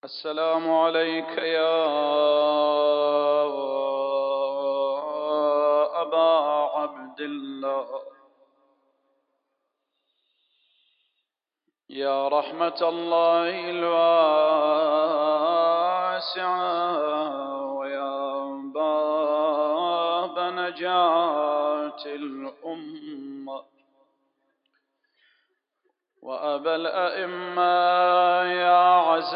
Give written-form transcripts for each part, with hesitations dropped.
السلام عليك يا أبا عبد الله، يا رحمة الله الواسعة، ويا باب نجاة الأمة، وأبا الأئمة يا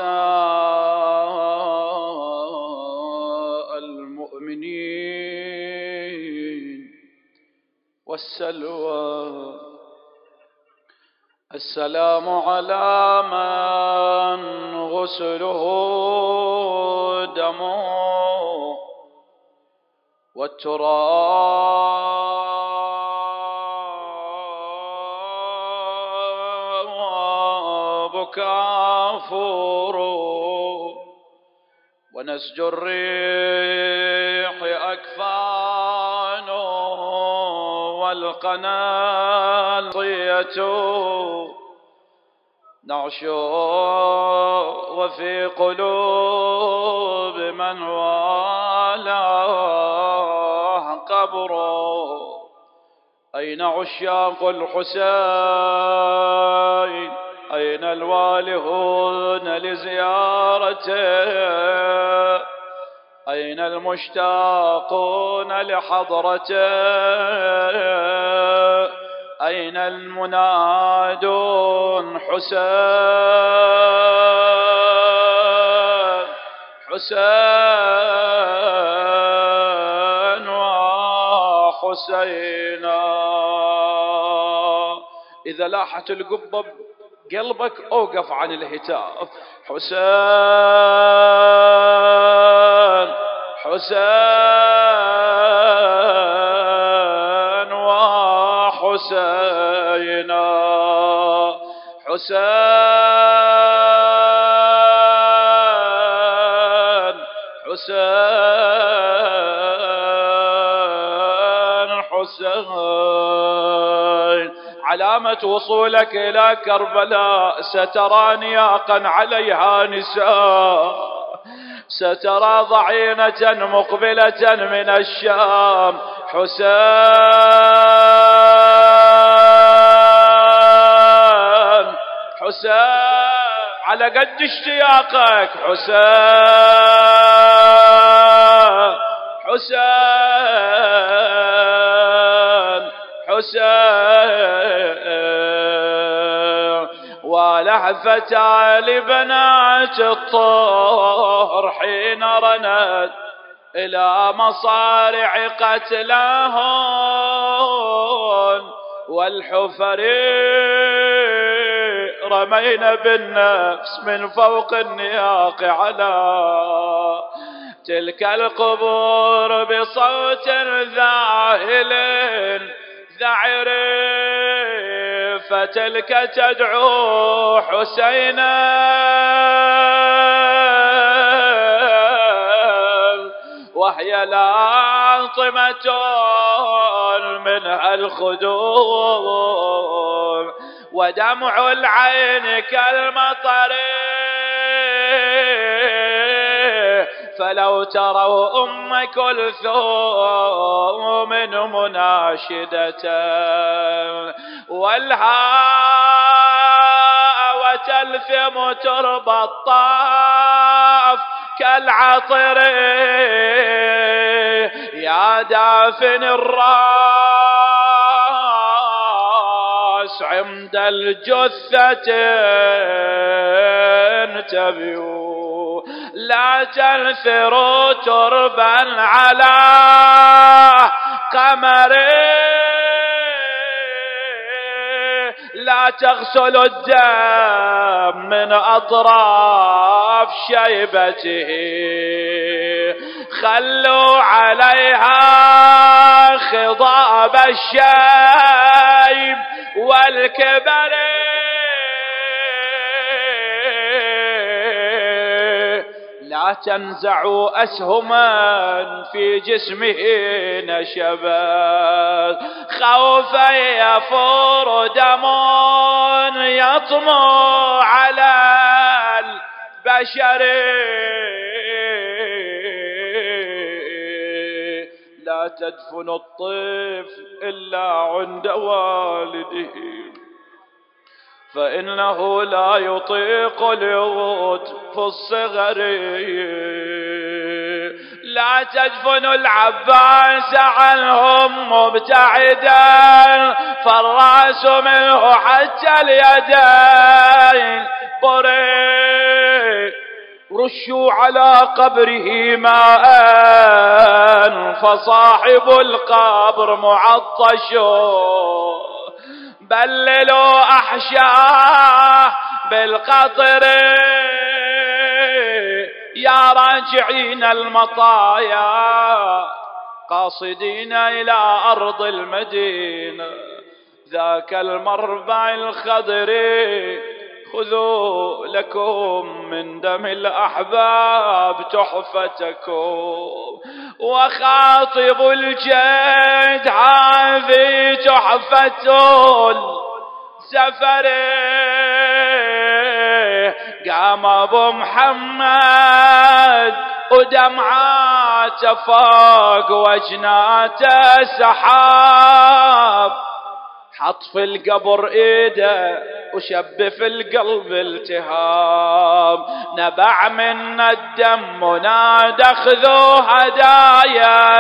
عزاء المؤمنين والسلوى. السلام على من غسله دمه والتراب كافور، ونسج الريح أكفانه، والقنا طيته نعشو، وفي قلوب من والاه قبره. أين عشاق الحسين؟ أين الوالهون لزيارته؟ أين المشتاقون لحضرته؟ أين المنادون حسين حسين وحسينا؟ إذا لاحت القبة بقلبك أوقف عن الهتاف. حسين حسين وحسينا، حسين حسين حسين. علامة وصولك إلى كربلاء سترى نياقا عليها نساء، سترى ضعينة مقبلة من الشام. حسين حسين على قد اشتياقك. حسين حسين حسين. ولهفتا لبنات الطهر حين رنت إلى مصارع قتلاهن، والحفر رمينا بالنفس من فوق النياق على تلك القبور بصوت ذاهل ذعر، فتلك تدعو حسينا وهي لاطمة منها الخدور، ودمع العين كالمطر، فلو تروا أم كلثوم مناشدة والهاء وتلثم تربى الطاف كالعطر، يا دافن الراس عند الجثة انتبهوا، لا تنثروا تربا على قمر، لا تغسلوا الدم من أطراف شيبته، خلوا عليها خضاب الشيب والكبر، لا تنزعوا أسهما في جسمه نشبا، خوفا يفور دم يطمو على بشري لا تدفن الطفل إلا عند والده فإنه لا يطيق اليغوت في الصغر. لا تدفن العباس عنهم مبتعدا فالرأس منه حتى اليدين قريب رشوا على قبره ماء فصاحب القبر معطش بللوا أحشاه بالقطر يا راجعين المطايا قاصدين إلى أرض المدينة ذاك المربع الخضر خذوا لكم من دم الأحباب تحفتكم وخاطب الجد هذه تحفة السفر. قام أبو محمد ودمعات فوق وجناته سحاب حط في القبر ايده وشب في القلب التهاب نبع من الدم ونادى خذوا هدايا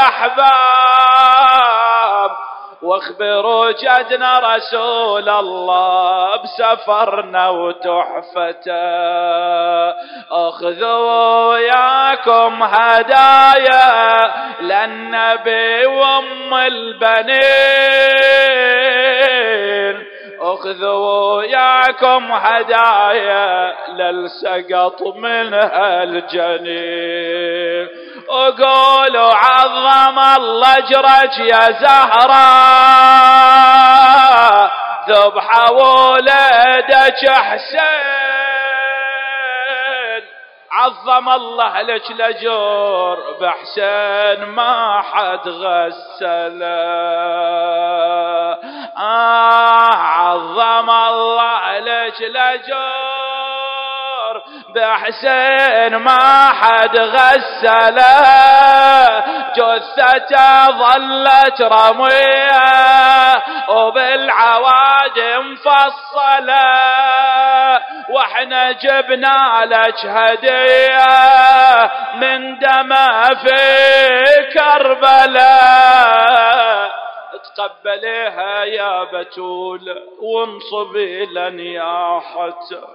للأحباب واخبروا جدنا رسول الله بسفرنا وتحفته اخذوا وياكم هدايا للنبي وام البنين اخذوا وياكم هدايا للسقط منها الجنين وقولوا عظم الله اجرك يا زهراء ذبح ولدك حسين عظم الله لك الاجر بحسين ما حد غسله عظم الله لك الاجر بحسين ما حد غسله جثته ظلت رميه وبالعوادم مفصله واحنا جبنا لك هديه من دمه في كربلاء تقبليها يا بتول وانصبي لنياحته.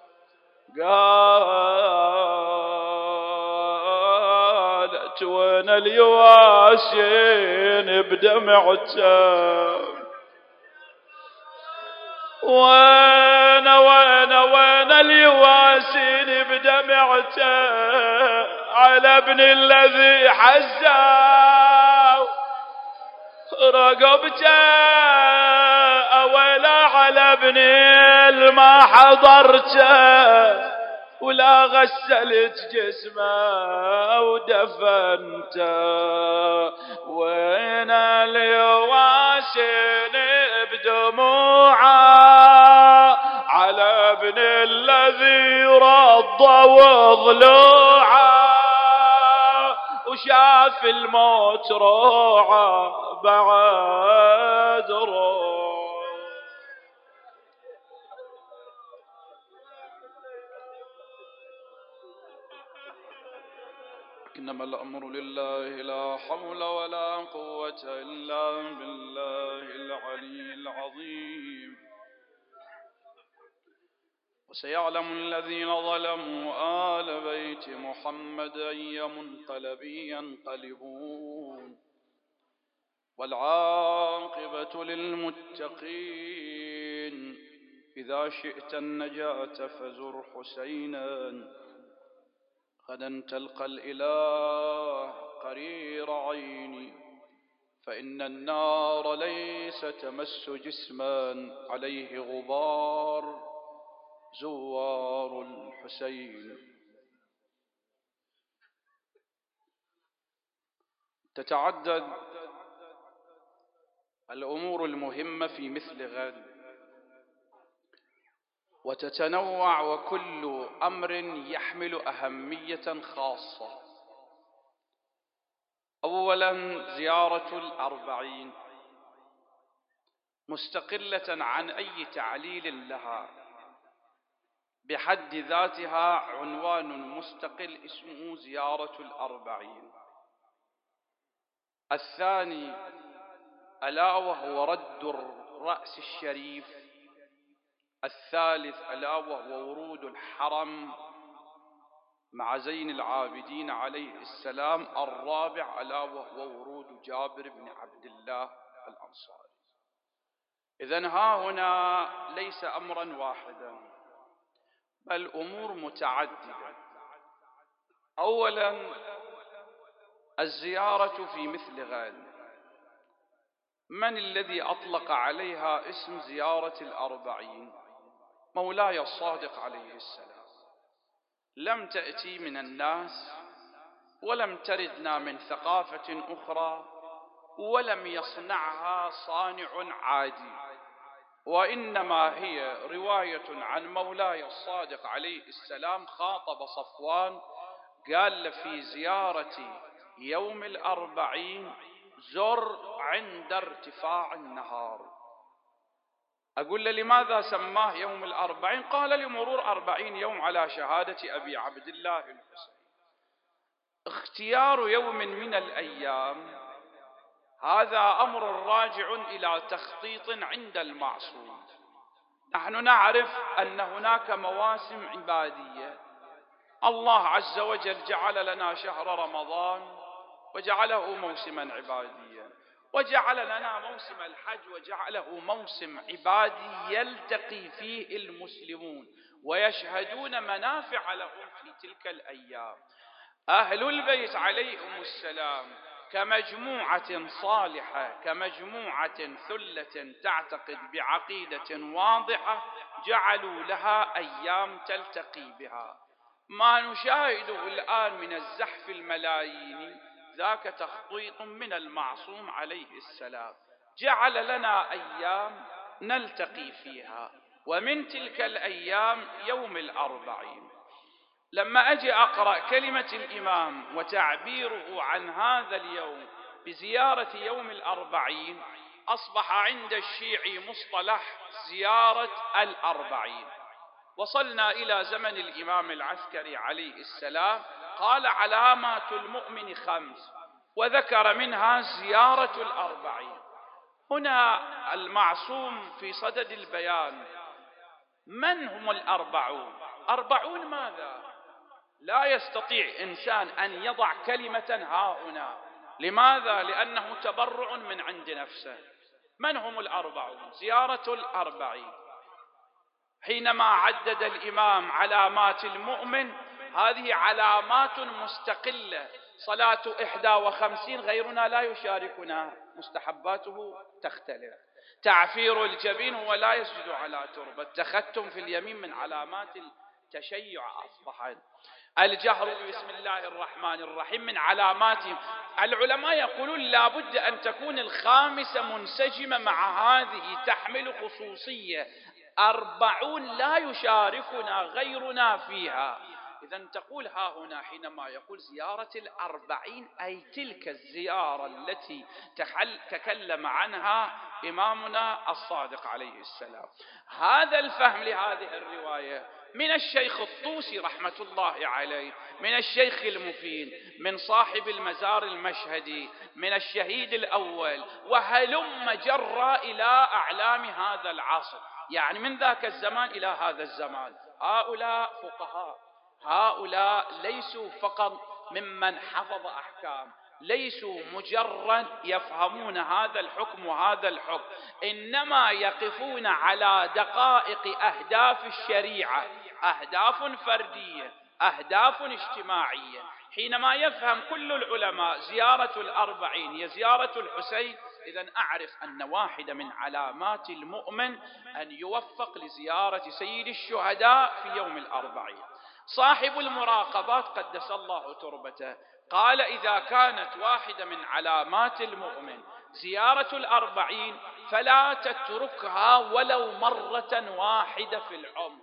قالت وين اليواسين بدمعته وين اليواسين بدمعته على ابن الذي حزاه رقبته ولا على ابن ما حضرته ولا غسلت جسمه ودفنته وين اليواسين بدموعه على ابن الذي رض وضلوعه وشاف الموت روعه بعد روعه. إنما الأمر لله لا حول ولا قوة إلا بالله العلي العظيم. وسيعلم الذين ظلموا آل بيت محمد أي منقلب ينقلبون والعاقبة للمتقين. إذا شئت النجاة فزر حسينا غدا تلقى الإله قرير عيني فإن النار ليس تمس جسما عليه غبار زوار الحسين. تتعدد الأمور المهمة في مثل غد وتتنوع، وكل أمر يحمل أهمية خاصة. أولا، زيارة الأربعين مستقلة عن أي تعليل لها، بحد ذاتها عنوان مستقل اسمه زيارة الأربعين. الثاني ألا وهو رد الرأس الشريف. الثالث ألا وهو ورود الحرم مع زين العابدين عليه السلام. الرابع ألا وهو ورود جابر بن عبد الله الأنصاري. إذن ها هنا ليس أمرا واحدا، بل أمور متعددة. أولا، الزيارة في مثل غد. من الذي أطلق عليها اسم زيارة الأربعين؟ مولاي الصادق عليه السلام. لم تأتي من الناس، ولم تردنا من ثقافة أخرى، ولم يصنعها صانع عادي، وإنما هي رواية عن مولاي الصادق عليه السلام. خاطب صفوان قال له في زيارة يوم الأربعين زر عند ارتفاع النهار. أقول له لماذا سماه يوم الأربعين؟ قال لمرور 40 يوم على شهادة أبي عبد الله الحسين. اختيار يوم من الأيام هذا أمر راجع إلى تخطيط عند المعصوم. نحن نعرف أن هناك مواسم عبادية. الله عز وجل جعل لنا شهر رمضان وجعله موسما عباديا، وجعل لنا موسم الحج وجعله موسم عبادي يلتقي فيه المسلمون ويشهدون منافع لهم في تلك الأيام. أهل البيت عليهم السلام كمجموعة صالحة، كمجموعة ثلة تعتقد بعقيدة واضحة، جعلوا لها أيام تلتقي بها. ما نشاهده الآن من الزحف الملايين ذاك تخطيط من المعصوم عليه السلام. جعل لنا أيام نلتقي فيها، ومن تلك الأيام يوم الأربعين. لما أجي أقرأ كلمة الإمام وتعبيره عن هذا اليوم بزيارة يوم الأربعين، أصبح عند الشيعي مصطلح زيارة الأربعين. وصلنا إلى زمن الإمام العسكري عليه السلام، قال علامات المؤمن 5 وذكر منها زيارة الأربعين. هنا المعصوم في صدد البيان. من هم الأربعون؟ 40 ماذا؟ لا يستطيع إنسان أن يضع كلمة هنا. لماذا؟ لأنه تبرع من عند نفسه. من هم الأربعون؟ زيارة الأربعين. حينما عدد الإمام علامات المؤمن، هذه علامات مستقلة. صلاة 51 غيرنا لا يشاركنا، مستحباته تختلف. تعفير الجبين ولا يسجد على تربة. التختم في اليمين من علامات التشيع أصبحت. الجهر بسم الله الرحمن الرحيم من علاماتهم. العلماء يقولون لابد أن تكون الخامسة منسجمة مع هذه، تحمل خصوصية. 40 لا يشاركنا غيرنا فيها. إذن تقول ها هنا حينما يقول زيارة الأربعين أي تلك الزيارة التي تكلم عنها إمامنا الصادق عليه السلام. هذا الفهم لهذه الرواية من الشيخ الطوسي رحمة الله عليه، من الشيخ المفيد، من صاحب المزار المشهدي، من الشهيد الأول، وهلم جرى إلى أعلام هذا العصر، يعني من ذاك الزمان إلى هذا الزمان. هؤلاء فقهاء، هؤلاء ليسوا فقط ممن حفظ أحكام، ليسوا مجرد يفهمون هذا الحكم وهذا الحكم، إنما يقفون على دقائق أهداف الشريعة، أهداف فردية، أهداف اجتماعية. حينما يفهم كل العلماء زيارة الأربعين هي زيارة الحسين، إذن أعرف أن واحدة من علامات المؤمن أن يوفق لزيارة سيد الشهداء في يوم الأربعين. صاحب المراقبات قدس الله تربته قال إذا كانت واحدة من علامات المؤمن زيارة الأربعين فلا تتركها ولو مرة واحدة في العمر.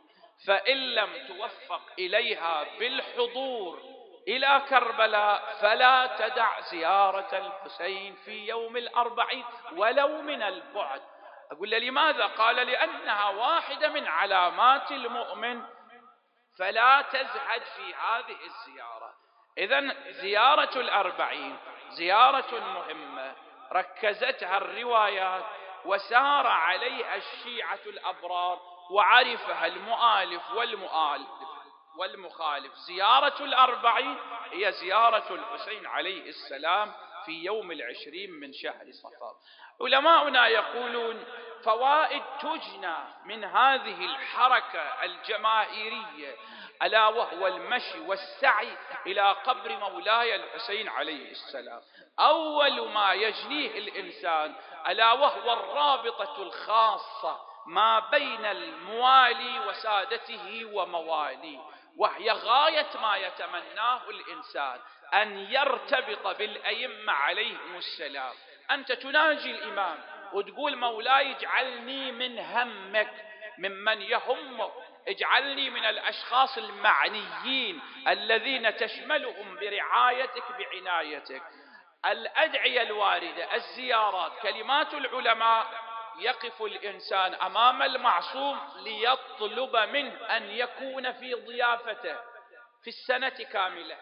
فإن لم توفق إليها بالحضور إلى كربلاء فلا تدع زيارة الحسين في يوم الأربعين ولو من البعد. أقول له لماذا؟ قال لأنها واحدة من علامات المؤمن، فلا تزهد في هذه الزيارة. إذن زيارة الأربعين زيارة مهمة ركزتها الروايات وسار عليها الشيعة الأبرار وعرفها المؤالف والمخالف. زيارة الأربعين هي زيارة الحسين عليه السلام في يوم 20 من شهر صفر. علماؤنا يقولون فوائد تجنى من هذه الحركة الجماهيرية، ألا وهو المشي والسعي إلى قبر مولاي الحسين عليه السلام. أول ما يجنيه الإنسان ألا وهو الرابطة الخاصة ما بين الموالي وسادته ومواليه، وهي غاية ما يتمناه الإنسان أن يرتبط بالأئمة عليهم السلام. أنت تناجي الإمام وتقول مولاي اجعلني من همك، ممن يهمك، اجعلني من الأشخاص المعنيين الذين تشملهم برعايتك بعنايتك. الأدعية الواردة، الزيارات، كلمات العلماء، يقف الإنسان أمام المعصوم ليطلب منه أن يكون في ضيافته في السنة كاملة،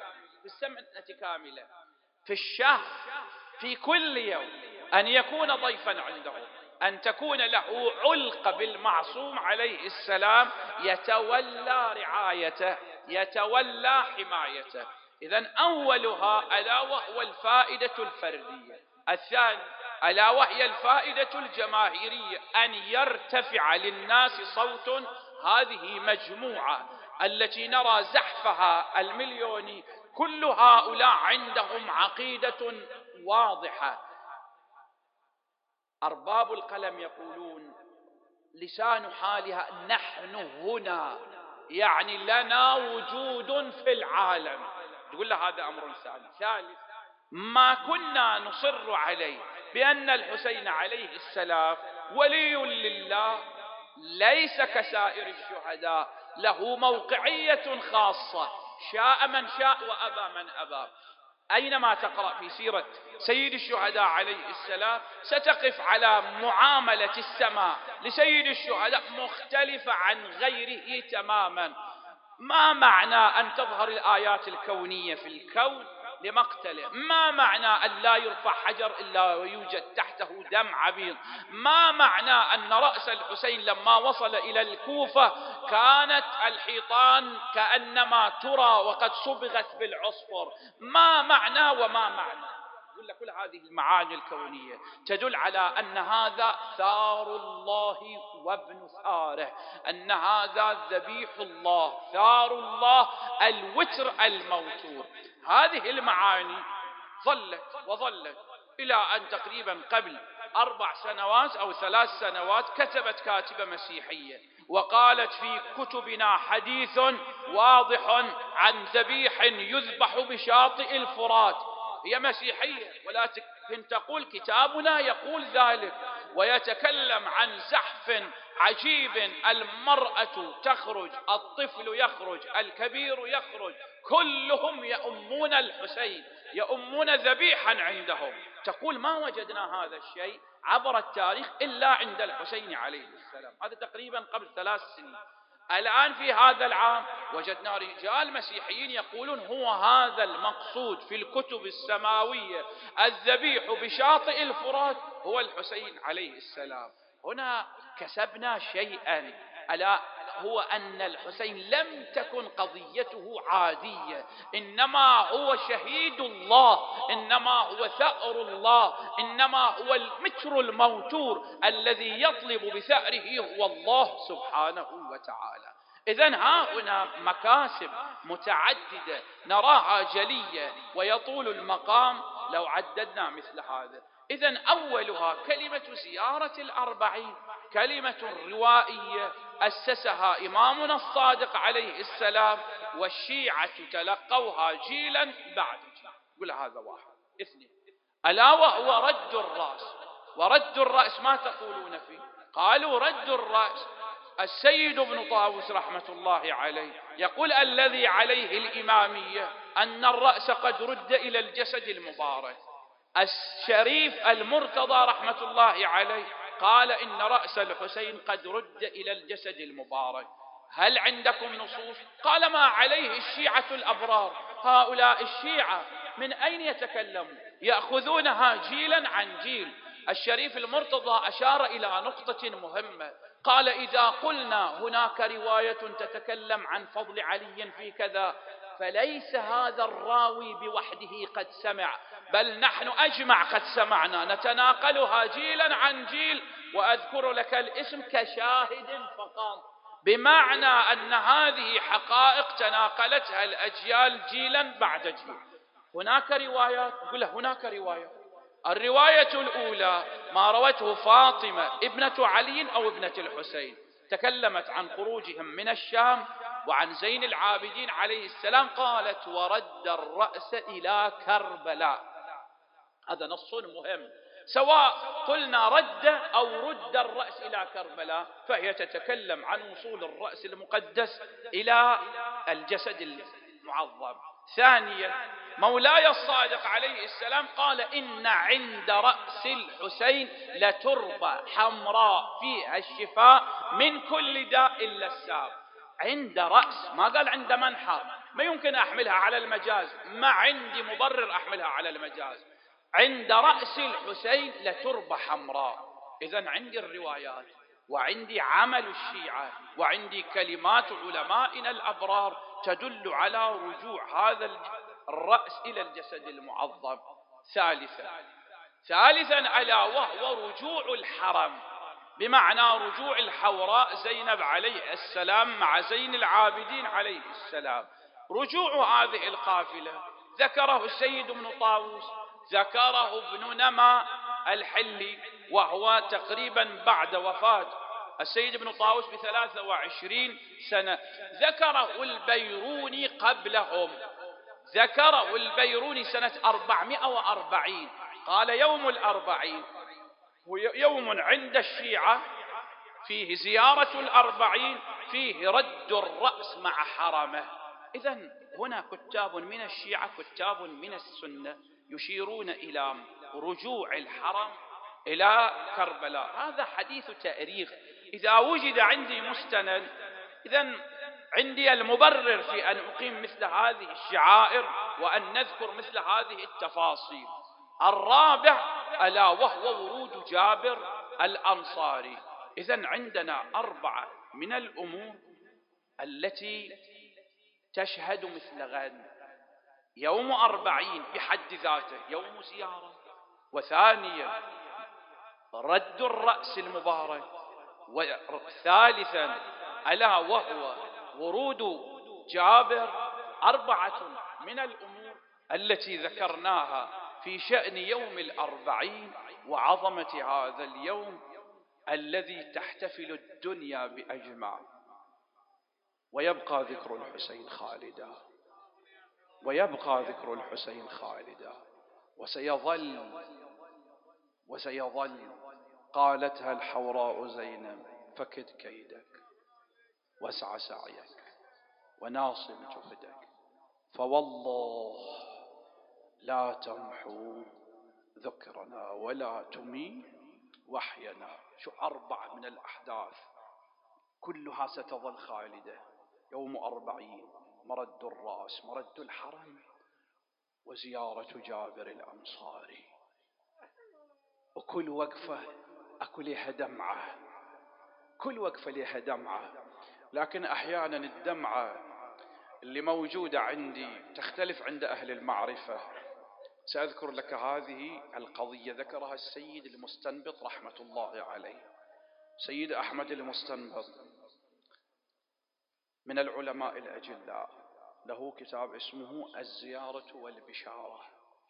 في الشهر، في كل يوم، أن يكون ضيفا عنده، أن تكون له علقة بالمعصوم عليه السلام يتولى رعايته، يتولى حمايته. إذن أولها ألا وهو الفائدة الفردية. الثاني ألا وهي الفائدة الجماهيرية، أن يرتفع للناس صوت. هذه مجموعة التي نرى زحفها المليوني، كل هؤلاء عندهم عقيدة واضحة. أرباب القلم يقولون لسان حالها نحن هنا، يعني لنا وجود في العالم. تقول له هذا أمر ثاني. ثالث، ما كنا نصر عليه بأن الحسين عليه السلام ولي لله، ليس كسائر الشهداء، له موقعية خاصة، شاء من شاء وأبى من أبى. أينما تقرأ في سيرة سيد الشهداء عليه السلام ستقف على معاملة السماء لسيد الشهداء مختلفة عن غيره تماما. ما معنى أن تظهر الآيات الكونية في الكون لمقتله؟ ما معنى أن لا يرفع حجر إلا ويوجد تحته دم عبيد؟ ما معنى أن رأس الحسين لما وصل إلى الكوفة كانت الحيطان كأنما ترى وقد صبغت بالعصفر؟ ما معنى وما معنى؟ يقول لك كل هذه المعاني الكونية تدل على أن هذا ثار الله وابن ثاره، أن هذا ذبيح الله، ثار الله، الوتر الموتور. هذه المعاني ظلت إلى أن تقريبا قبل 4 سنوات أو 3 سنوات كتبت كاتبة مسيحية وقالت في كتبنا حديث واضح عن ذبيح يذبح بشاطئ الفرات. هي مسيحية ولكن تقول كتابنا يقول ذلك، ويتكلم عن زحف عجيب، المرأة تخرج، الطفل يخرج، الكبير يخرج، كلهم يؤمون الحسين، يؤمون ذبيحا عندهم. تقول ما وجدنا هذا الشيء عبر التاريخ إلا عند الحسين عليه السلام. هذا تقريبا قبل 3 سنين. الآن في هذا العام وجدنا رجال مسيحيين يقولون هو هذا المقصود في الكتب السماوية، الذبيح بشاطئ الفرات هو الحسين عليه السلام. هنا كسبنا شيئا، ألا هو أن الحسين لم تكن قضيته عادية، إنما هو شهيد الله، إنما هو ثأر الله، إنما هو المتر الموتور الذي يطلب بثأره هو الله سبحانه وتعالى. إذن ها هنا مكاسب متعددة نراها جلية ويطول المقام لو عددنا مثل هذا. إذن أولها كلمة زيارة الأربعين، كلمة روائية أسسها إمامنا الصادق عليه السلام، والشيعة تلقوها جيلا بعد جيل. قل هذا واحد. 2، ألا وهو رد الرأس. ورد الرأس ما تقولون فيه؟ قالوا رد الرأس السيد ابن طاووس رحمة الله عليه يقول الذي عليه الإمامية أن الرأس قد رد إلى الجسد المبارك. الشريف المرتضى رحمة الله عليه قال إن رأس الحسين قد رد إلى الجسد المبارك. هل عندكم نصوص؟ قال ما عليه الشيعة الأبرار. هؤلاء الشيعة من أين يتكلمون؟ يأخذونها جيلا عن جيل. الشريف المرتضى أشار إلى نقطة مهمة، قال إذا قلنا هناك رواية تتكلم عن فضل علي في كذا فليس هذا الراوي بوحده قد سمع، بل نحن أجمع قد سمعنا، نتناقلها جيلا عن جيل، وأذكر لك الاسم كشاهد فقط، بمعنى أن هذه حقائق تناقلتها الأجيال جيلا بعد جيل. هناك روايات، قل هناك روايات. الرواية الأولى ما روته فاطمة ابنة علي أو ابنة الحسين، تكلمت عن خروجهم من الشام وعن زين العابدين عليه السلام، قالت ورد الرأس إلى كربلاء. هذا نص مهم، سواء قلنا رد أو رد الرأس إلى كربلاء فهي تتكلم عن وصول الرأس المقدس إلى الجسد المعظم. ثانيا مولاي الصادق عليه السلام قال إن عند رأس الحسين لتربة حمراء فيها الشفاء من كل داء إلا السام. عند رأس، ما قال عند منحر، ما يمكن أحملها على المجاز، ما عندي مبرر أحملها على المجاز. عند رأس الحسين لتربة حمراء. إذن عندي الروايات وعندي عمل الشيعة وعندي كلمات علمائنا الأبرار تدل على رجوع هذا الرأس إلى الجسد المعظم. ثالثا ألا وهو رجوع الحرم، بمعنى رجوع الحوراء زينب عليه السلام مع زين العابدين عليه السلام. رجوع هذه القافلة ذكره السيد ابن طاووس، ذكره ابن نما الحلي، وهو تقريبا بعد وفاة السيد ابن طاووس ب23 سنة. ذكره البيروني قبلهم، ذكره البيروني سنة 440. قال يوم الأربعين هو يوم عند الشيعة فيه زيارة الأربعين، فيه رد الرأس مع حرمه. إذن هنا كتاب من الشيعة كتاب من السنة يشيرون إلى رجوع الحرم إلى كربلاء. هذا حديث تاريخ. إذا وجد عندي مستند، إذن عندي المبرر في أن أقيم مثل هذه الشعائر وأن نذكر مثل هذه التفاصيل. الرابع ألا وهو ورود جابر الأنصاري. إذن عندنا 4 من الأمور التي تشهد مثل غد. يوم 40 بحد ذاته يوم زيارة، وثانيا رد الرأس المبارك، وثالثا ألا وهو ورود جابر. 4 من الأمور التي ذكرناها في شأن يوم 40 وعظمة هذا اليوم الذي تحتفل الدنيا بأجمع. ويبقى ذكر الحسين خالدا، ويبقى ذكر الحسين خالدا، وسيظل. قالتها الحوراء زينب فكد كيدك واسع سعيك وناصب جهدك، فوالله لا تمحو ذكرنا ولا تمي وحينا. شو 4 من الأحداث كلها ستظل خالدة. يوم 40 مرد الرأس، مرد الحرم، وزيارة جابر الأنصاري. وكل وقفة أكو لها دمعة، كل وقفة لها دمعة. لكن أحيانا الدمعة اللي موجودة عندي تختلف عند أهل المعرفة. سأذكر لك هذه القضية ذكرها السيد المستنبط رحمة الله عليه. سيد أحمد المستنبط من العلماء الأجلاء، له كتاب اسمه الزيارة والبشارة،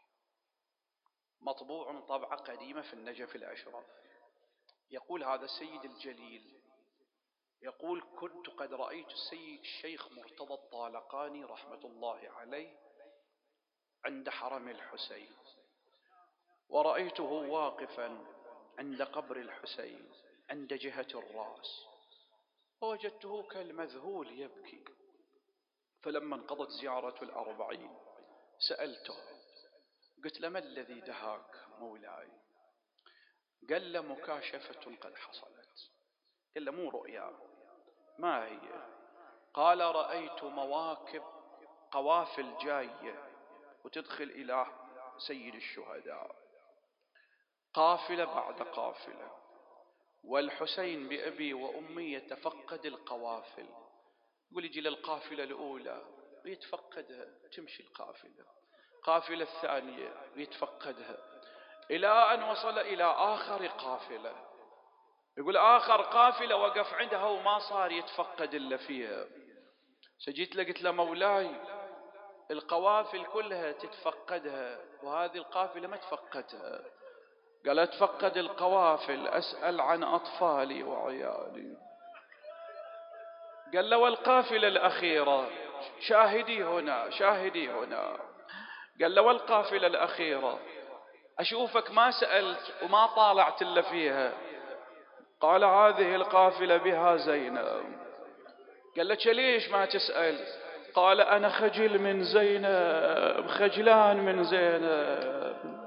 مطبوع طبعة قديمة في النجف الأشرف. يقول هذا السيد الجليل، يقول كنت قد رأيت الشيخ مرتضى الطالقاني رحمة الله عليه عند حرم الحسين، ورأيته واقفا عند قبر الحسين عند جهة الرأس، فوجدته كالمذهول يبكي. فلما انقضت زيارة 40 سألته، قلت له: ما الذي دهاك مولاي؟ قال: لي: مكاشفة قد حصلت. قال: له: مو رؤيا، ما هي؟ قال: رأيت مواكب قوافل جاية وتدخل إلى سيد الشهداء، قافلة بعد قافلة، والحسين بأبي وأمي يتفقد القوافل. يقول: يجي للقافلة الأولى ويتفقدها، تمشي القافلة الثانية ويتفقدها، إلى أن وصل إلى آخر قافلة. يقول: آخر قافلة وقف عندها وما صار يتفقد إلا فيها. سجيت له قلت له: مولاي، القوافل كلها تتفقدها وهذه القافلة ما تفقدها. قال: اتفقد القوافل، أسأل عن أطفالي وعيالي. قال له: والقافلة الأخيرة؟ شاهدي هنا، شاهدي هنا. قال له: والقافلة الأخيرة؟ أشوفك ما سألت وما طالعت إلا فيها. قال: هذه القافلة بها زينب. قال له: ليش ما تسأل؟ قال: أنا خجل من زينب، خجلان من زينب.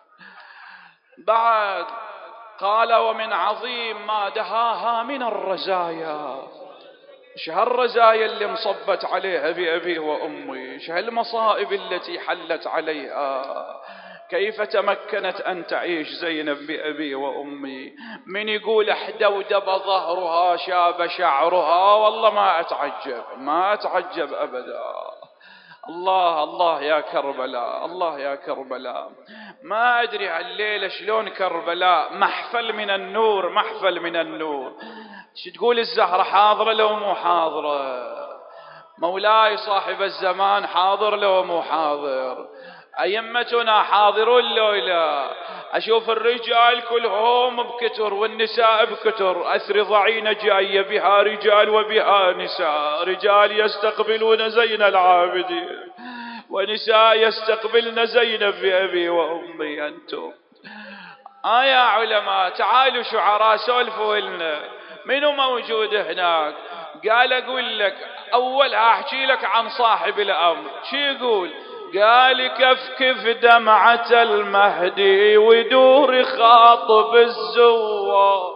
بعد قال: ومن عظيم ما دهاها من الرزايا. ايش هالرزايا اللي مصبت عليها بأبي وأمي؟ ايش هالمصائب التي حلت عليها؟ كيف تمكنت أن تعيش زينب بأبي وأمي؟ من يقول احدودب ظهرها شاب شعرها، والله ما أتعجب أبدا. الله الله يا كربلاء، الله يا كربلاء. ما أدري هالليلة شلون كربلاء محفل من النور، محفل من النور. شو تقول الزهرة، حاضرة لو مو حاضرة؟ مولاي صاحب الزمان حاضر لو مو حاضر؟ أئمتنا حاضرون لو لا؟ أشوف الرجال كلهم بكتر والنساء بكتر، أثر ضعينة جاية بها رجال وبها نساء، رجال يستقبلون زين العابدين ونساء يستقبلن زينب بأبي وأمي. أنتم يا علماء تعالوا شعراء سولفوا لنا، منو موجود هناك؟ قال: أقول لك أولها أحكي لك عن صاحب الأمر. شو يقول؟ قال: كفكف دمعة المهدي ودور خاطب الزوار،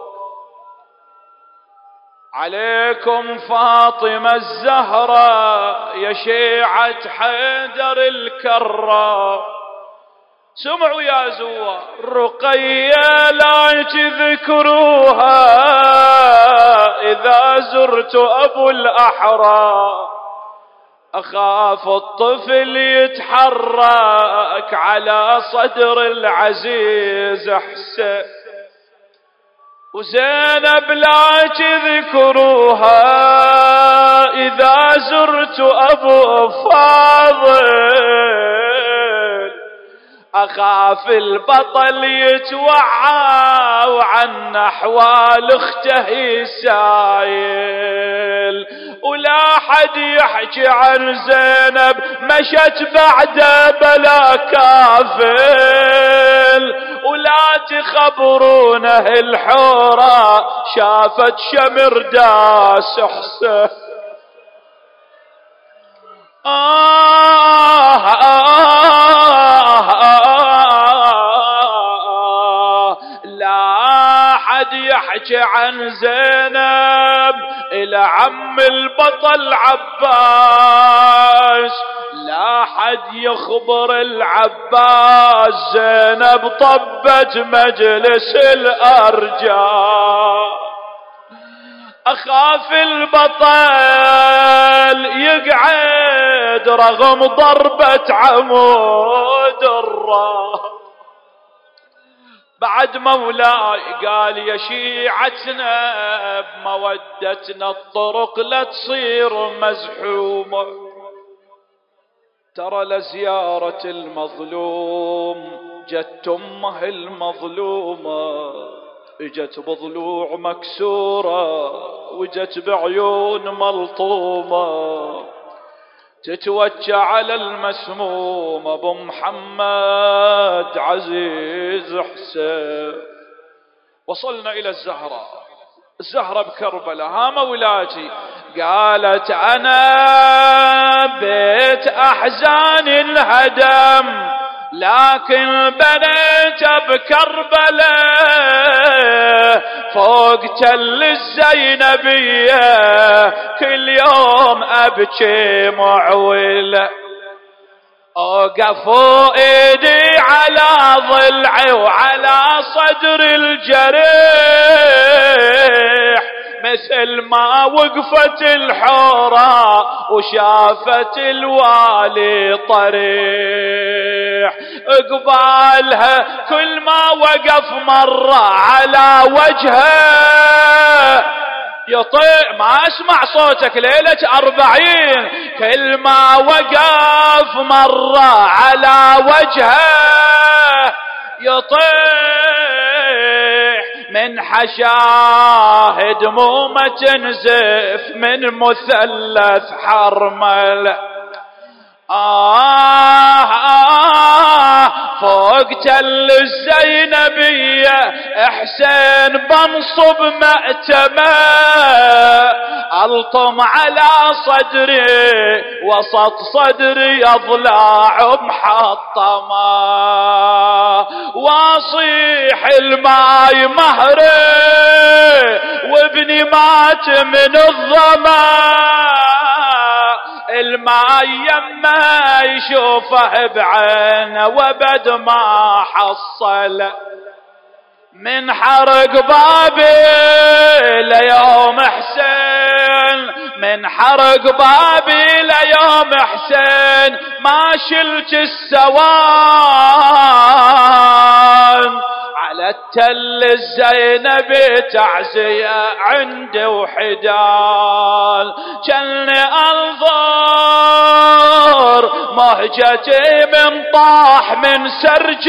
عليكم فاطمة الزهراء يا شيعة حيدر الكرار. سمعوا يا زوار، رقية لا تذكروها إذا زرت أبو الأحرار، أخاف الطفل يتحرك على صدر العزيز حسين، وزينب لا تذكروها إذا زرت أبو فاضل، أخاف البطل يتوعى وعن أحوال اخته يسايل، ولا حد يحكي عن زينب مشت بعده بلا كافل، ولا تخبرونه الحورة شافت شمر داس حسين. لا حد يحكي عن زينب إلى عم البطل عباس، لا حد يخبر العباس زينب طبت مجلس الأرجاء، أخاف البطل يقعد رغم ضربة عمود الراس. بعد مولاي قال: يا شيعتنا بمودتنا الطرق لا تصير مزحومة، ترى لزيارة المظلوم جت أمه المظلومة، اجت بضلوع مكسورة وجت بعيون ملطومة، تتوجه على المسموم ابو محمد عزيز حسين. وصلنا الى الزهراء الزهرة بكربلاء ها مولاتي، قالت أنا بيت أحزان الهدم لكن بنيت بكربلاء فوق تل الزينبية كل يوم أبكي معول. أوقفوا ايدي على ضلعي وعلى صدر الجريح مثل ما وقفت الحورة وشافت الوالي طريح. قبالها كل ما وقف مرة على وجهه يطيع، ما اسمع صوتك ليلة 40، كل ما وقف مرة على وجهه يطيح من حشاه دمومة تنزف من مثلث حرمل. فوق تل الزينبية حسين بنصب مأتمه ألطم على صدري وسط صدري أضلاع محطمة واصيح الماي مهري وابني مات من الظما. الماء يما يشوفه بعينه وبد ما حصل من حرق بابي ليوم حسين، من حرق بابي ليوم حسين ما شلت السوان على التل الزينبي تعزية عندي وحدال. جني انظر مهجتي من طاح من سرج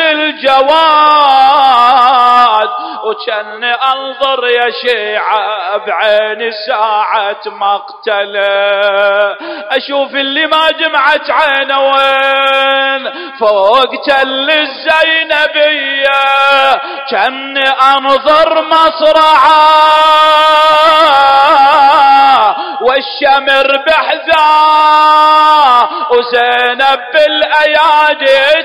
الجواد وجني انظر يا شيعة بعيني ساعة مقتله اشوف اللي ما دمعت عينه وين فوق تل الزينبية. جني انظر مصرعه والشمر بحذاه وزينب بالايادي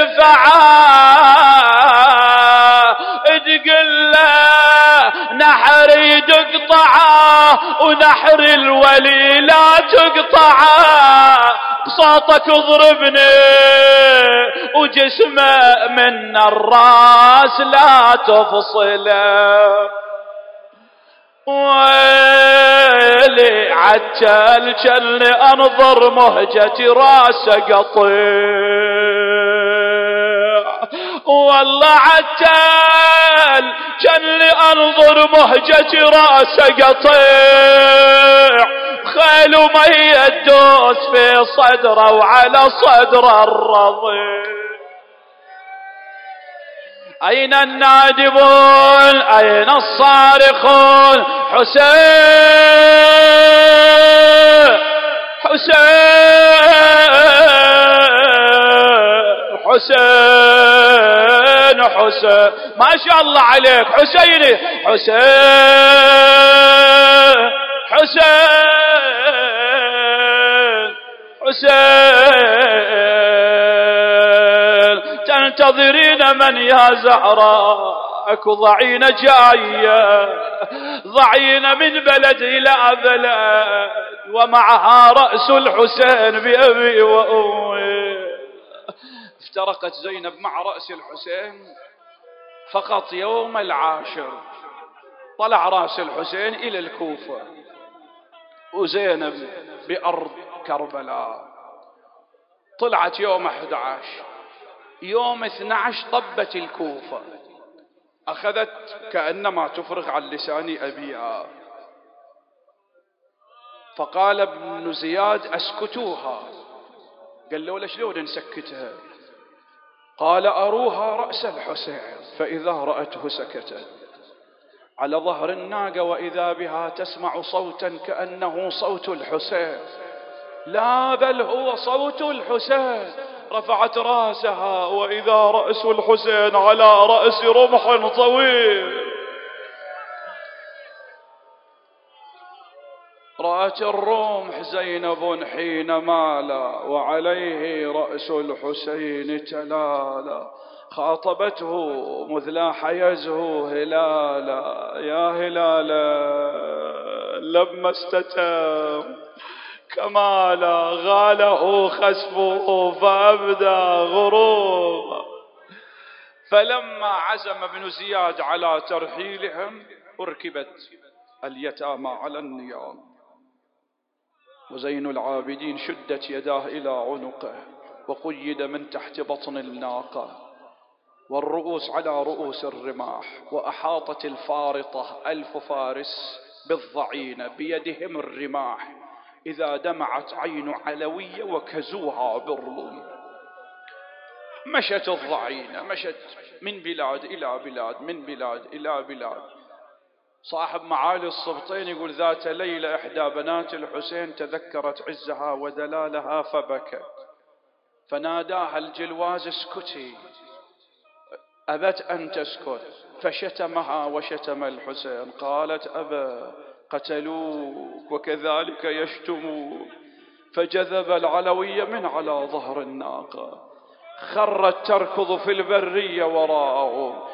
تدفعه تقول له نحري تقطعه ونحر الولي لا تقطعه بصوتك اضربني وجسمه من الراس لا تفصله. ويلي عجل جلني انظر مهجتي راسه قطيع والله عجل جلني انظر مهجتي راسه قطيع خيل ومية تدوس في صدره وعلى صدر الرضيع. أين النادبون أين الصارخون حسين حسين حسين حسين ما شاء الله عليك حسيني حسين حسين حسين تنتظرين من يا زهراء اكو ضعينة جاية ضعينة من بلد الى بلد ومعها رأس الحسين بأبي وأمي. افترقت زينب مع رأس الحسين فقط يوم العاشر طلع رأس الحسين إلى الكوفة وزينب بأرض كربلاء. طلعت يوم 11 يوم 12 طبت الكوفة أخذت كأنما تفرغ عن لسان أبيها فقال ابن زياد أسكتوها. قال له شلون نسكتها؟ قال أروها رأس الحسين فإذا رأته سكتت على ظهر الناقة وإذا بها تسمع صوتا كأنه صوت الحسين لا بل هو صوت الحسين. رفعت راسها وإذا رأس الحسين على رأس رمح طويل رأت الرمح زينب حين مالا وعليه رأس الحسين تلالا، خاطبته مذ لاح يزهو هلالا، يا هلالا لما استتم كمالا غاله خسفه فأبدى غروبا. فلما عزم ابن زياد على ترحيلهم أركبت اليتامى على النيام، وزين العابدين شدت يداه إلى عنقه وقيد من تحت بطن الناقة، والرؤوس على رؤوس الرماح، وأحاطت الفارطة 1000 فارس بالضعينة بيدهم الرماح، إذا دمعت عين علوية وكزوها بالروم. مشت الضعينة، مشت من بلاد إلى بلاد، من بلاد إلى بلاد. صاحب معالي السبطين يقول ذات ليلة إحدى بنات الحسين تذكرت عزها ودلالها فبكت، فناداها الجلواز اسكتي، أبت أن تسكت، فشتمها وشتم الحسين، قالت أبا قتلوك وكذلك يشتموك، فجذب العلوية من على ظهر الناقة، خرت تركض في البرية وراءه،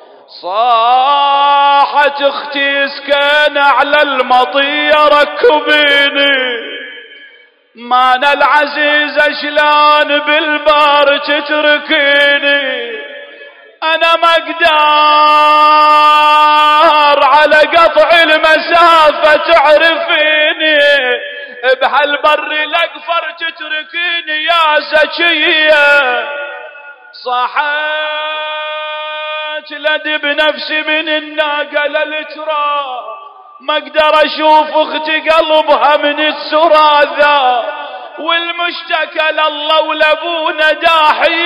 صاحت اختي اسكن على المطية ركبيني، مانا العزيزة شلون بالبار تتركيني، أنا ما أقدر على قطع المسافة تعرفيني، بهالبر الأقفر تتركيني يا زكية، صاحت لدي بنفسي من الناقة للتراب، ما أقدر أشوف أختي قلبها من السراذا، والمشتكى لله ولابونا داحي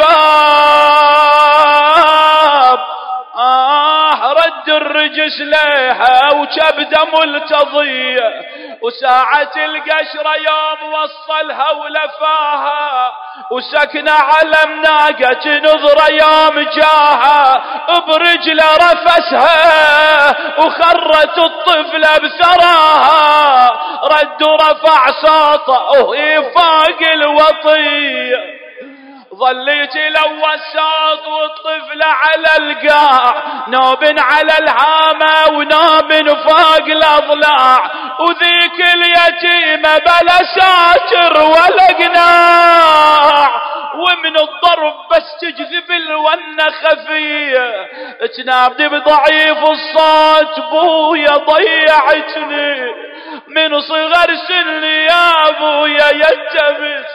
الباب، رد الرجس ليها وكبدة ملتضية، وساعة القشرة يوم وصلها ولفاها، وسكنة على مناقة نظرة يوم جاها، برجله رفسها وخرت الطفلة بثراها، رد ورفع صوته وهي فاق الوطية، ظليت لو الصوت والطفلة على القاع، نوب على الهامة ونوب فاق الأضلاع، وذيك اليتيمة بلا ساتر ولا قناع، ومن الضرب بس تجذب الونة خفية، تنادي بضعيف الصوت بويا ضيعتني، من صغر سني يا بويا يتبت.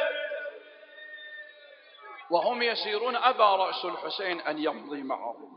وهم يسيرون أبى رأس الحسين أن يمضي معهم،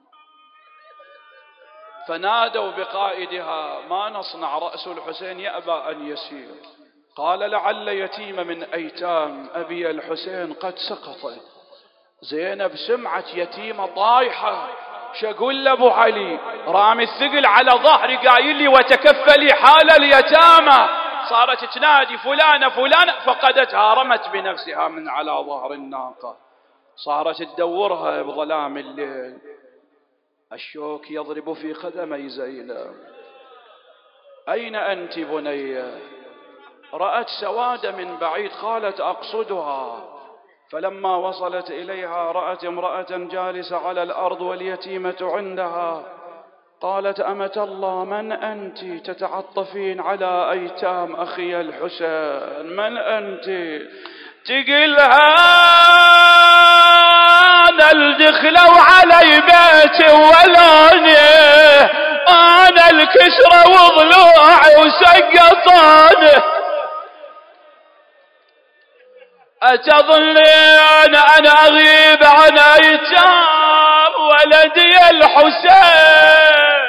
فنادوا بقائدها ما نصنع، رأس الحسين يأبى أن يسير. قال لعل يتيم من أيتام أبي الحسين قد سقط. زينب سمعت يتيمة طايحة، شقول لأبو علي رامي الثقل على ظهري قايل لي وتكفلي حال اليتامى، صارت تنادي فلانة فلانة، فقدتها رمت بنفسها من على ظهر الناقة، صارت تدورها بظلام الليل، الشوك يضرب في قدمي زينب، أين أنت بنية؟ رأت سواد من بعيد، قالت أقصدها، فلما وصلت إليها رأت امرأة جالسة على الأرض واليتيمة عندها، قالت أمة الله من أنت تتعطفين على أيتام أخي الحسين، من أنت؟ تقلها أنا الدخلوا علي بيتي ولاني، أنا الكسرة وضلوعي وسقطاني، أتظنين أنا أغيب عن أيتام ولدي الحسين؟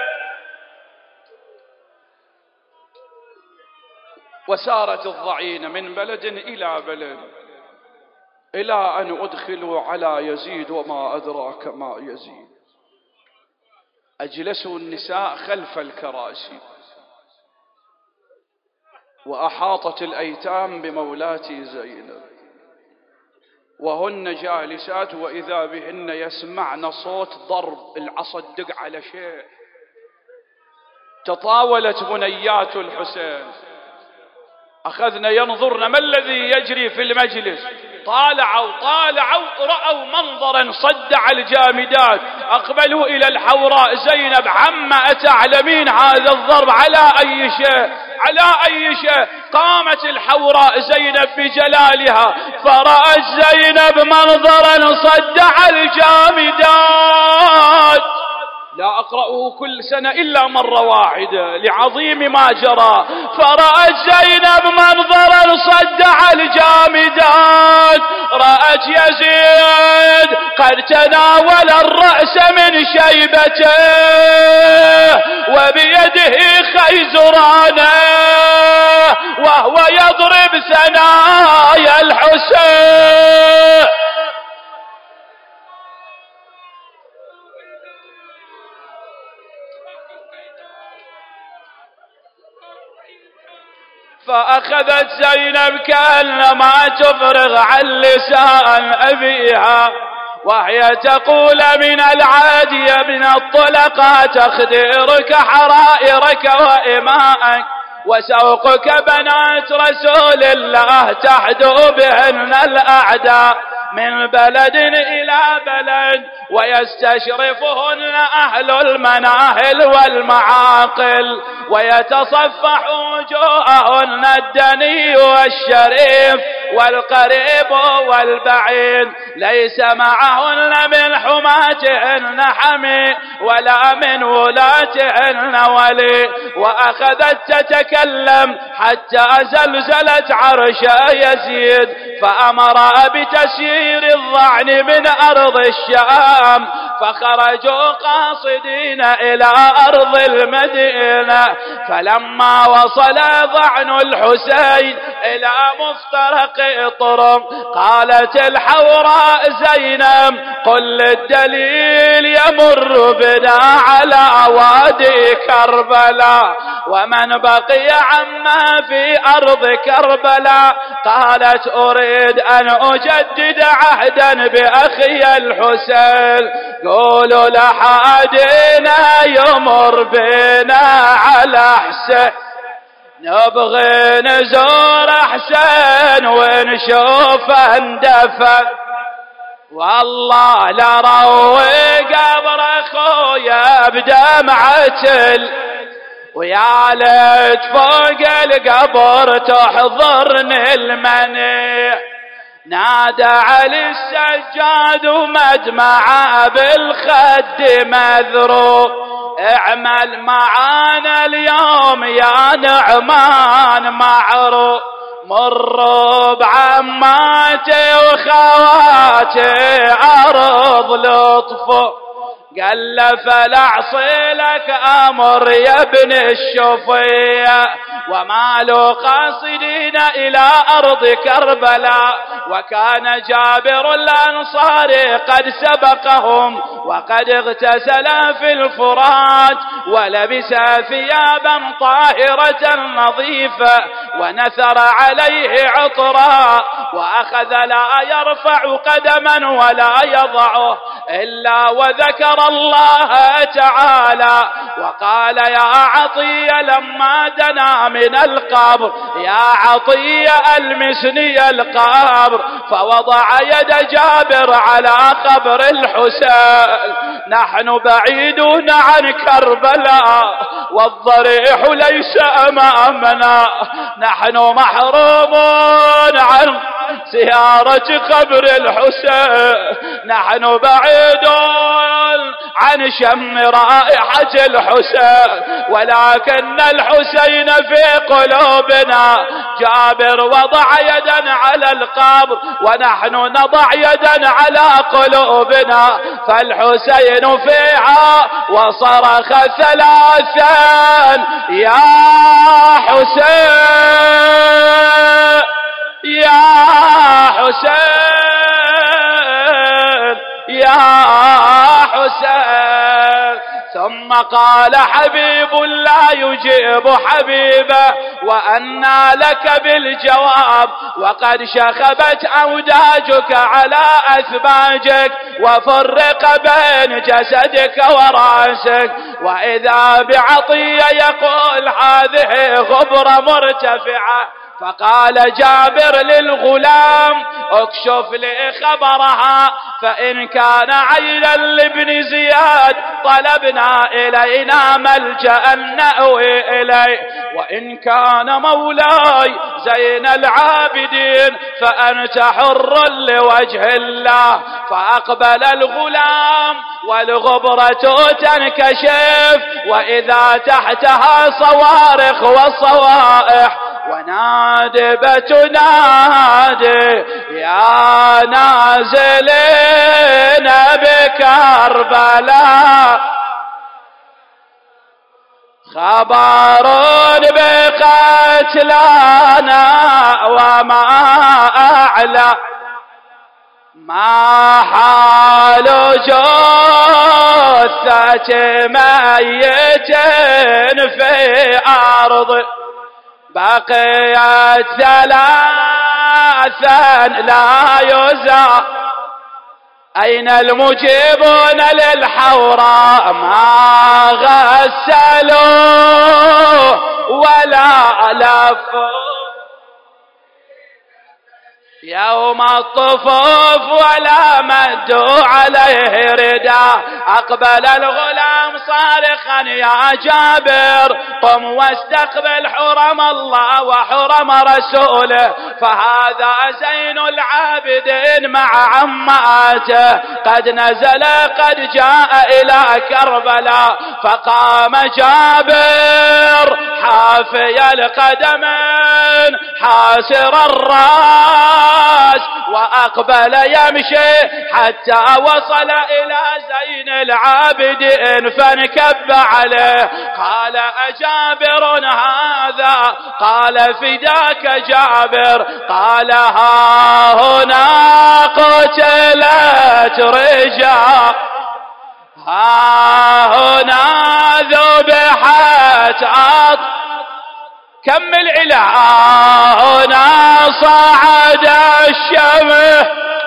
وسارت الضعينة من بلد إلى بلد إلى أن أدخلوا على يزيد، وما أدراك ما يزيد. أجلسوا النساء خلف الكراسي، وأحاطت الأيتام بمولاتي زينب، وهن جالسات، وإذا بهن يسمعن صوت ضرب العصا الدق على شيء. تطاولت بنيات الحسين أخذنا ينظرن ما الذي يجري في المجلس. طالعوا رأوا منظرا صدع الجامدات. أقبلوا إلى الحوراء زينب: عم أتعلمين هذا الضرب على أي شيء؟ قامت الحوراء زينب بجلالها فرأت زينب منظرا صدع الجامدات لا أقرأه كل سنة إلا مرة واحدة لعظيم ما جرى. فرأت زينب منظرا صدع الجامدات، رأت يزيد قد تناول الرأس من شيبته وبيده خيزرانه وهو يضرب ثنايا الحسين. فأخذت زينب كأنما تفرغ عن لسان أبيها وهي تقول: من العادي يا ابن الطلقاء تخديرك حرائرك وإماءك وسوقك بنات رسول الله تحدو بهن الأعداء من بلد إلى بلد ويستشرفهن أهل المناهل والمعاقل ويتصفح وجوههن الدني والشريف والقريب والبعيد، ليس معهن من حماتهن حمي ولا من ولاتهن ولي. وأخذت تتكلم حتى زلزلت عرش يزيد فأمر بتسيير الظعن من أرض الشام فخرجوا قاصدين إلى أرض المدينة. فلما وصل ظعن الحسين إلى مفترق طرق قالت الحوراء زينب: قل الدليل يمر بنا على وادي كربلاء ومن بقي عما في أرض كربلاء. قالت: أريد أن أجدد عهدا بأخي الحسين، قولوا لحادينا يمر بنا على حسين، نبغي نزور حسين ونشوف اندفن. والله لروي قبر اخويا بدمعة ويا ليت فوق القبر تحضرني المنيع. نادى علي السجاد ومدمعه بالخد مذروب: اعمل معانا اليوم يا نعمان معروف، مروا بعماتي وخواتي أرض لطفه. قال له: فلعصي لك أمر يا ابن الشفية ومالوا قاصدين إلى أرض كربلاء. وكان جابر الأنصاري قد سبقهم وقد اغتسل في الفرات ولبس ثيابا طاهرة نظيفة ونثر عليه عطرا وأخذ لا يرفع قدما ولا يضعه إلا وذكر الله تعالى وقال: يا عطية لما دنا من القبر يا عطية ألمسني القبر، فوضع يد جابر على قبر الحسين. نحن بعيدون عن كربلاء والضريح ليس أمامنا، نحن محرومون عن زيارة قبر الحسين، نحن بعيدون عن شم رائحة الحسين، ولكن الحسين في قلوبنا. جابر وضع يدا على القبر ونحن نضع يدا على قلوبنا، فالحسين فيها وصرخ ثلاثا: يا حسين يا حسين يا حسين. ثم قال: حبيب لا يجيب حبيبه وأنى لك بالجواب، وقد شخبت أوداجك على أثباجك وفرق بين جسدك ورأسك. وإذا بعطية يقول: هذه غبرة مرتفعة، فقال جابر للغلام اكشف لي خبرها، فإن كان عينا لابن زياد طلبنا إلينا ملجأ نأوي إليه، وإن كان مولاي زين العابدين فأنت حر لوجه الله. فأقبل الغلام والغبرة تنكشف وإذا تحتها صوارخ وصوائح، ونادبة تنادي يا نازلين بكربلاء خبر بقتلانا وما أعلى، ما حال جثة ميت في أرض بقيت ثلاثا لا يزال، أين المجيبون للحوراء ما غسلوا ولا لفوا يوم الطفوف ولا مدوا عليه رداء. أقبل الغلام صارخا يا جابر قم واستقبل حرم الله وحرم رسوله، فهذا زين العابدين مع عماته قد نزل قد جاء إلى كربلاء. فقام جابر حافي القدمين حاسر الراس وأقبل يمشي حتى وصل إلى زين العابدين فانكب عليه. قال أجابر هذا؟ قال فداك جابر. قال ها هنا قتلت رجال، ها هنا ذبحت كمل إلى هنا صعد الشمس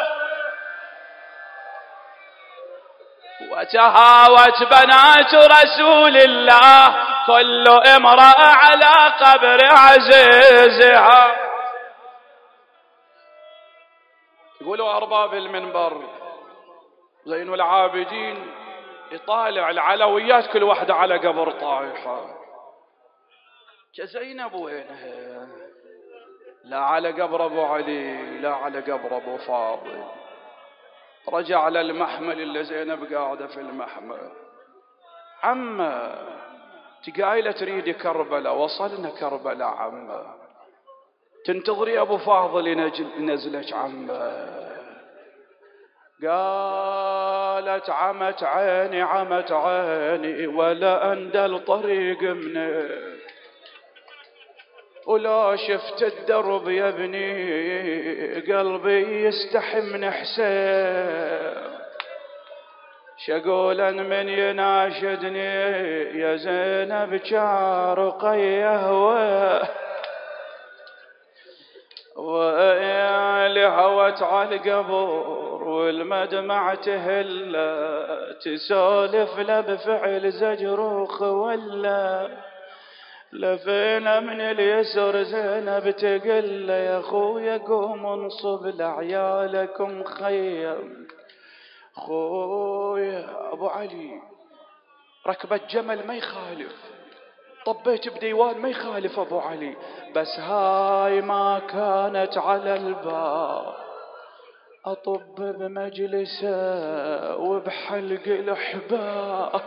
وتهاوت بنات رسول الله كل امرأة على قبر عزيزها. يقولوا أرباب المنبر زين العابدين يطالع العلويات كل واحدة على قبر طايحة، زينب وينها؟ لا على قبر أبو علي لا على قبر أبو فاضل. رجع للمحمل اللي زينب قاعدة في المحمل. عمه تقايلة تريد كربلاء، وصلنا كربلاء عمه، تنتظري أبو فاضل ينزلك عمه. قالت عمت عيني عمت عيني ولا أندل طريق منك، ولا شفت الدرب يا ابني قلبي يستحي من حسين. شقولا من يناشدني يا زينب شارقي يهوى، ويالي هوت على القبر والمدمع تهلا تسولف له بفعل زجروخ ولا لفينا من اليسر زينب تقل يا خويا قوم انصب لعيالكم خيم. خويا ابو علي ركبت جمل ما يخالف، طبيت بديوان ما يخالف ابو علي، بس هاي ما كانت على الباب اطب بمجلسه وبحلق الاحباب،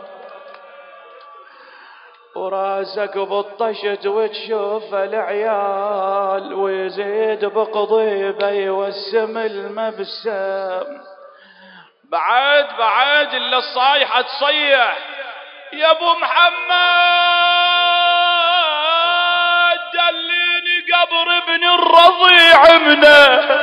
وراسك بالطشت وتشوف العيال ويزيد بقضيبه والسم المبسم. بعد الا الصايحه تصيح يا ابو محمد دليني قبر ابن الرضيع منه.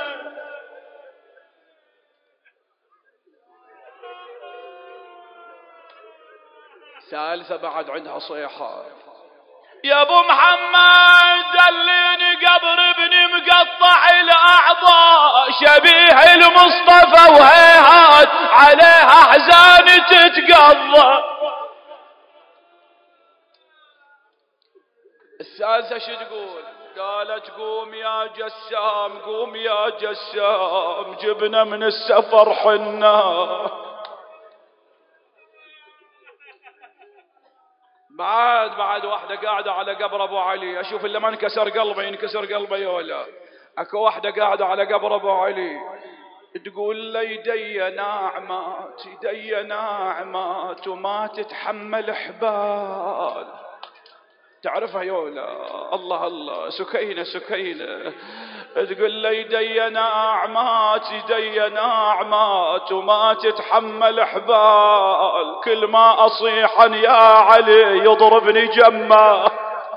ثالثة بعد عندها صيحة يا ابو محمد دليني قبر ابني مقطع الاعضاء شبيه المصطفى وهيهات عليها احزان تتقضى. الثالثة شو تقول؟ قالت قوم يا جسام قوم يا جسام جبنا من السفر حنا. بعد واحدة قاعدة على قبر ابو علي، اشوف الا ما انكسر قلبي ينكسر قلبي يولا. اكو واحدة قاعدة على قبر ابو علي تقول لي يدي ناعمات وما تتحمل حبال. تعرفها يولا؟ الله سكينة تقول لي يدي ناعمات وما تتحمل حبال، كل ما اصيحا يا علي يضربني جمه.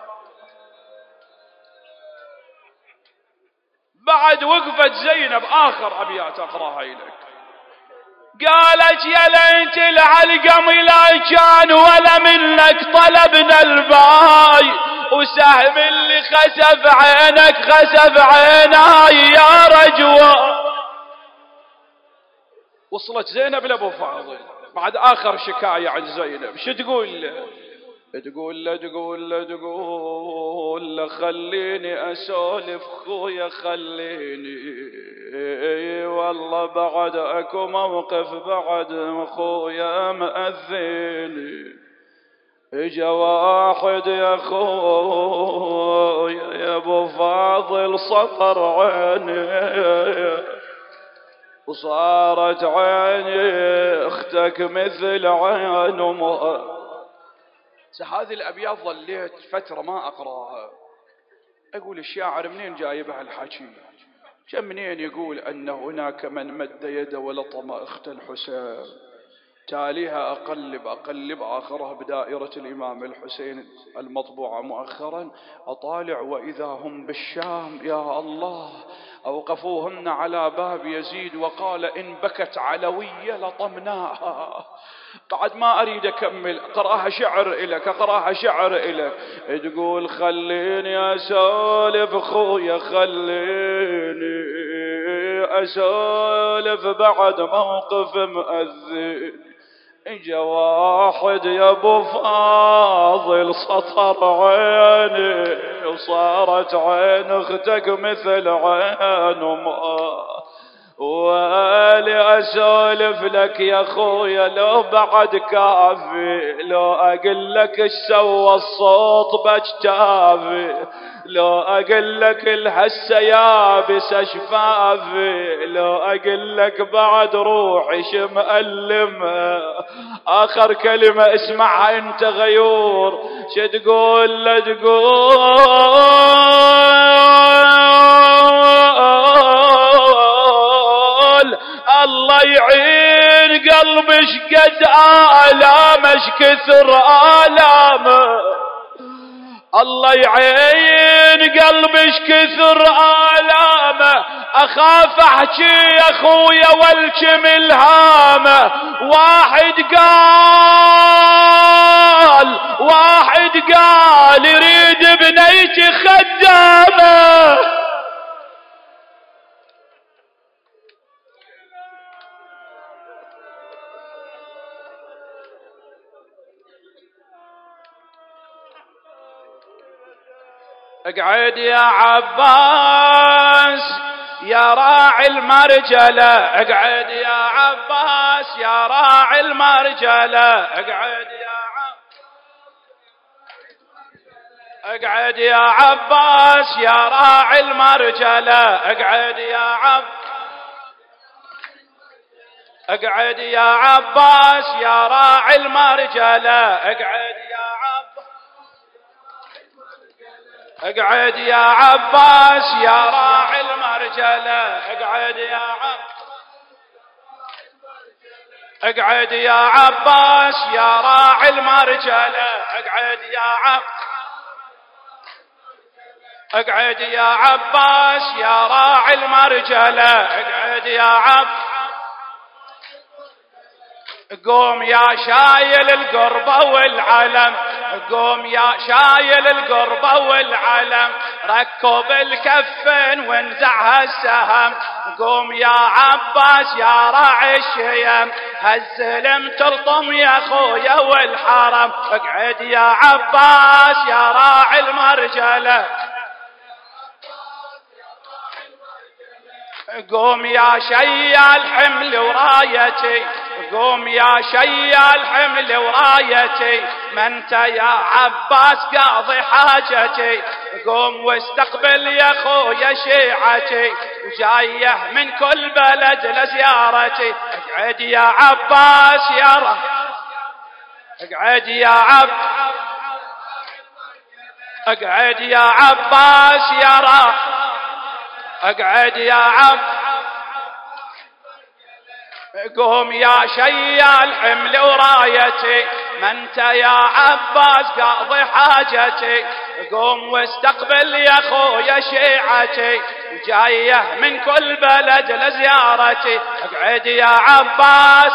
بعد وقفت زينب آخر أبيات أقراها لك، قالت يا ليت العلقم لا كان ولا منك طلبنا الباي، وسهم اللي خسف عيناي يا رجوة. وصلت زينب لأبو فاضل بعد آخر شكاية عن زينب. شو تقول له خليني أسولف خويا خليني، والله بعد أكو موقف بعد خويا مأذيني. اجا واحد يا خويا يا ابو فاضل سطر عيني، وصارت عيني اختك مثل عين امها. هذه الأبيات ظليت فترة ما أقراها، أقول الشاعر منين جايب هالحكي؟ منين يقول أن هناك من مد يده ولطم أخت الحسين؟ تاليها أقلب آخرها بدائرة الإمام الحسين المطبوعة مؤخرا، أطالع وإذا هم بالشام يا الله أوقفوهن على باب يزيد وقال إن بكت علوية لطمناها. بعد ما أريد أكمل أقراها شعر إلك تقول خليني أسولف خويا خليني أسولف بعد موقف مؤذن. اجا واحد يا ابو فاضل سطر عيني، وصارت عين اختك مثل عين امها. والي اسولف لك يا خويا لو بعد كافي، لو اقول لك ايش سوى الصوت بجتافي، لو اقول لك الهسه يابس شفافي، لو اقول لك بعد روحي شمألمة. اخر كلمة اسمعها انت غيور، تقول له الله يعين قلبي شقد آلامه شكثر آلامه، الله يعين قلبي شكثر آلامه. أخاف أحكي يا خويا والكم الهامه. واحد قال يريد بنيتي خدامه. اقعد يا عباس يا راعي المرجلة، اقعد يا عباس يا راعي المرجلة، اقعد يا عباس يا راعي المرجلة، اقعد يا عباس يا راعي المرجلة، اقعد يا عباس يا راعي المرجلة، اقعد يا عباس يا راعي المرجلة، اقعد يا عباس يا راعي المرجلة، قوم يا شايل القربة والعلم، قوم يا شايل القربة والعلم، ركب الكفن وانزعها السهم، قوم يا عباس يا راعي الشيم، هالسلم تلطم يا خويا والحرم، اقعد يا عباس يا راعي المرجلة، قوم يا شيال حمل ورايتي، قوم يا شيال حمل ورايتي، ما انت يا عباس قاضي حاجتي، قوم واستقبل يا خويا شيعتي، وجايه من كل بلد لزيارتي. اقعد يا عباس يا رب، اقعد يا عب، اقعد يا عباس يا رب، اقعد يا عب. قوم يا شيال حمل ورايتي، ما انت يا عباس قاضي حاجتي، قوم واستقبل يا خويا شيعتي، وجايه من كل بلد لزيارتي. اقعد يا عباس،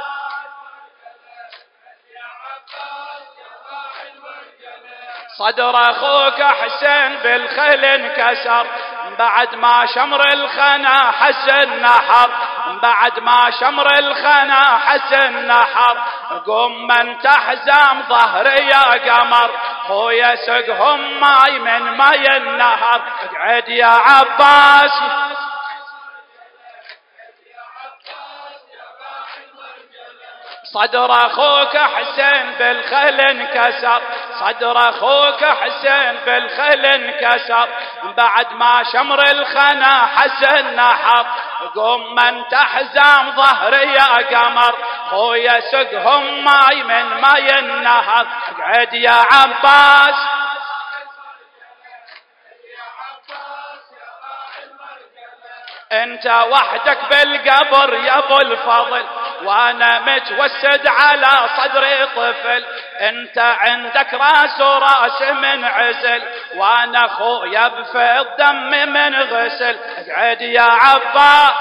صدر اخوك حسين بالخيل انكسر، بعد ما شمر الخنا حز النحر، بعد ما شمر الخنا حز النحر. قم من تحزام ظهري يا قمر، خويا سقهم ماي من ماي النهر. اقعد يا عباس، صدر اخوك حسين بالخيل انكسر، صدر اخوك حسين بالخيل انكسر، بعد ما شمر الخنا حز النحر. قم من تحزام ظهري يا قمر، خويا سقهم ماي من ماي النهر. اقعد يا عباس، انت وحدك بالقبر يا ابو الفضل، وانا متوسد على صدري طفل. انت عندك راس وراس من عزل، وانا خويا بفيض دم من غسل. اقعد يا عباس،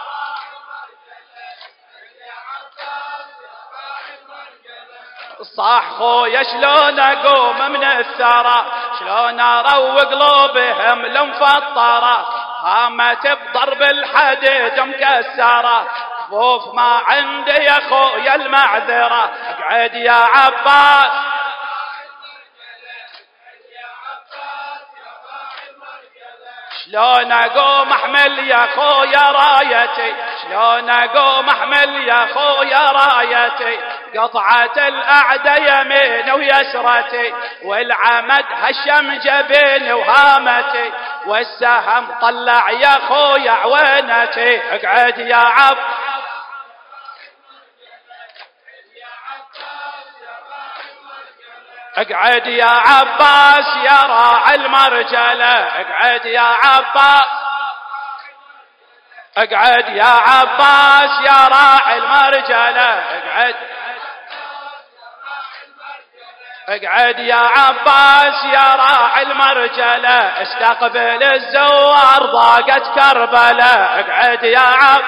صاح خويا شلون اقوم من الثرى، شلون اروق قلوبهم المفطره، قامت بضرب الحديد مكسره، كفوف ما عندي يا خويا المعذره. اقعد يا عباس، شلون اقوم احمل يا خويا رايتي، شلون اقوم احمل يا خويا رايتي، قطعت الاعدى يمين ويسرتي، والعمد هشم جبين وهامتي، والسهم طلع يا خويا عوينتي. اقعد يا عب، اقعد يا عباس يا راعي المرجله. اقعد يا عباس، اقعد يا عباس يا راعي المرجله. اقعد، اقعد يا عباس يا راعي المرجله، استقبل الزوار ضاقت كربلاء. اقعد يا عب،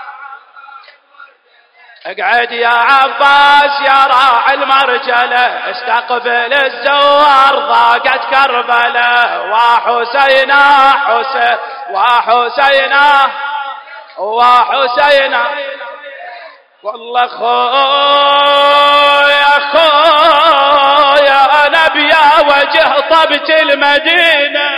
اقعد يا عباس يا راعي المرجله، استقبل الزوار ضاقت كربلاء. وحسينا حسين وحسينا وحسينا، والله خويا خويا نبيا وجه طبت المدينه،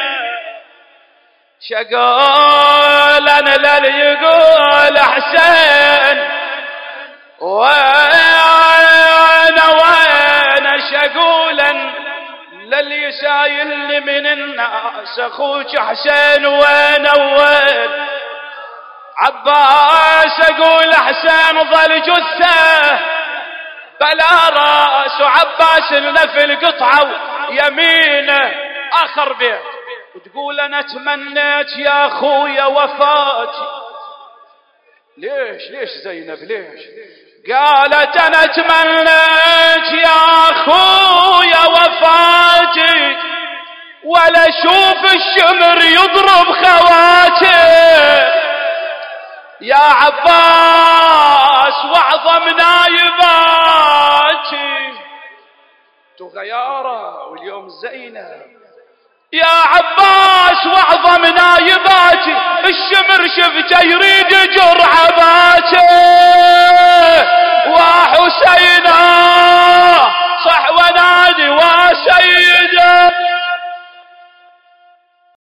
شقولا لن يقول حسين وين شقولا للي سايل من الناس اخوك حسين وين عباس. اقول حسين ظل جثه بلا راس، وعباس النفل قطعه يمينه اخر بيت. وتقول انا تمنيت يا اخويا وفاتي. ليش زينب ليش؟ قالت انا تمنيت يا اخويا وفاتي، ولا اشوف الشمر يضرب خواتي. يا عباس واعظم نايباتي تغياره واليوم زينب. يا عباس واعظم نايباتي، الشمر شفته يريد يجر عباتي.